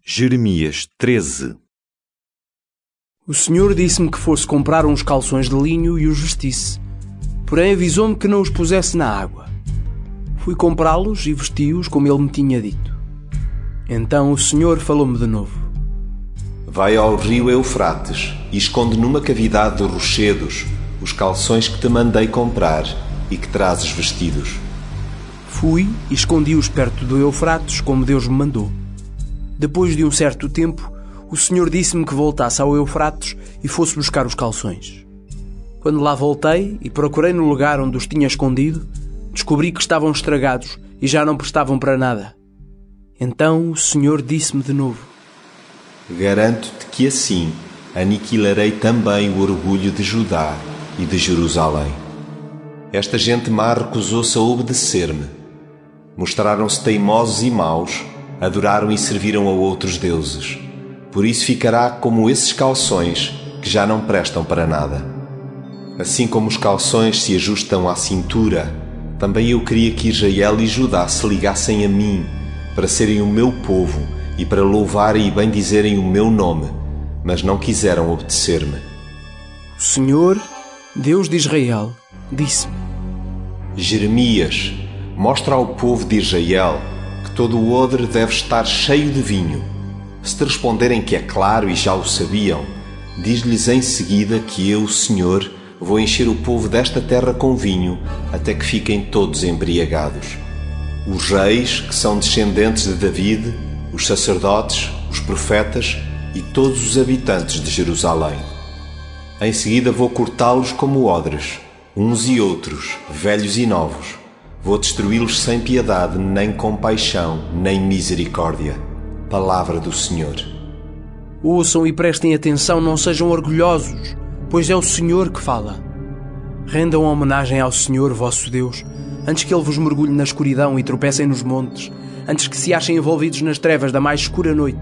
Jeremias 13. O Senhor disse-me que fosse comprar uns calções de linho e os vestisse. Porém avisou-me que não os pusesse na água. Fui comprá-los e vesti-os como ele me tinha dito. Então o Senhor falou-me de novo. Vai ao rio Eufrates e esconde numa cavidade de rochedos os calções que te mandei comprar e que trazes vestidos. Fui e escondi-os perto do Eufrates, como Deus me mandou. Depois de um certo tempo, o Senhor disse-me que voltasse ao Eufrates e fosse buscar os calções. Quando lá voltei e procurei no lugar onde os tinha escondido, descobri que estavam estragados e já não prestavam para nada. Então o Senhor disse-me de novo. Garanto-te que assim aniquilarei também o orgulho de Judá e de Jerusalém. Esta gente má recusou-se a obedecer-me. Mostraram-se teimosos e maus, adoraram e serviram a outros deuses. Por isso ficará como esses calções que já não prestam para nada. Assim como os calções se ajustam à cintura, também eu queria que Israel e Judá se ligassem a mim, para serem o meu povo e para louvarem e bendizerem o meu nome, mas não quiseram obedecer-me. O Senhor, Deus de Israel, disse-me. Jeremias, mostra ao povo de Israel que todo o odre deve estar cheio de vinho. Se te responderem que é claro e já o sabiam, diz-lhes em seguida que eu, o Senhor, vou encher o povo desta terra com vinho até que fiquem todos embriagados. Os reis, que são descendentes de David, os sacerdotes, os profetas e todos os habitantes de Jerusalém. Em seguida vou cortá-los como odres, uns e outros, velhos e novos. Vou destruí-los sem piedade, nem compaixão, nem misericórdia. Palavra do Senhor. Ouçam e prestem atenção, não sejam orgulhosos, pois é o Senhor que fala. Rendam homenagem ao Senhor, vosso Deus, antes que Ele vos mergulhe na escuridão e tropecem nos montes, antes que se achem envolvidos nas trevas da mais escura noite.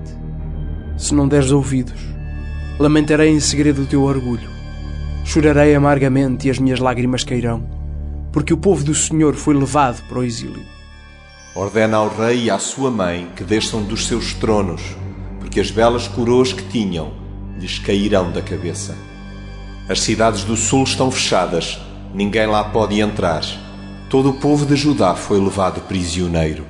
Se não deres ouvidos, lamentarei em segredo o teu orgulho. Chorarei amargamente e as minhas lágrimas cairão, porque o povo do Senhor foi levado para o exílio. Ordena ao rei e à sua mãe que desçam dos seus tronos, porque as belas coroas que tinham lhes cairão da cabeça. As cidades do sul estão fechadas, ninguém lá pode entrar. Todo o povo de Judá foi levado prisioneiro.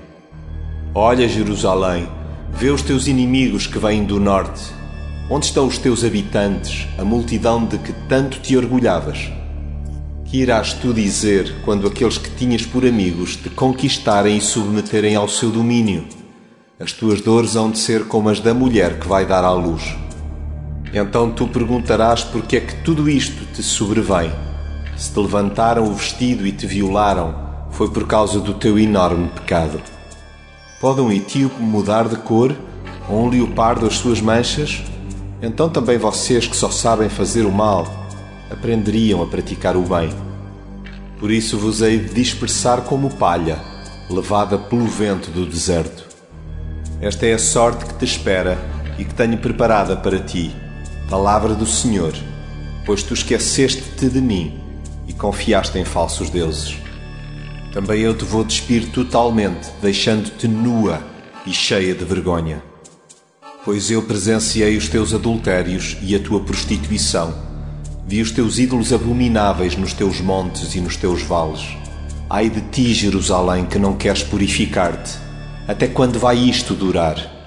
Olha, Jerusalém, vê os teus inimigos que vêm do norte. Onde estão os teus habitantes, a multidão de que tanto te orgulhavas? Que irás tu dizer quando aqueles que tinhas por amigos te conquistarem e submeterem ao seu domínio? As tuas dores hão de ser como as da mulher que vai dar à luz. Então tu perguntarás por que é que tudo isto te sobrevém. Se te levantaram o vestido e te violaram, foi por causa do teu enorme pecado. Pode um etíope mudar de cor, ou um leopardo as suas manchas? Então também vocês que só sabem fazer o mal, aprenderiam a praticar o bem. Por isso vos hei de dispersar como palha, levada pelo vento do deserto. Esta é a sorte que te espera e que tenho preparada para ti, palavra do Senhor, pois tu esqueceste-te de mim e confiaste em falsos deuses. Também eu te vou despir totalmente, deixando-te nua e cheia de vergonha. Pois eu presenciei os teus adultérios e a tua prostituição. Vi os teus ídolos abomináveis nos teus montes e nos teus vales. Ai de ti, Jerusalém, que não queres purificar-te. Até quando vai isto durar?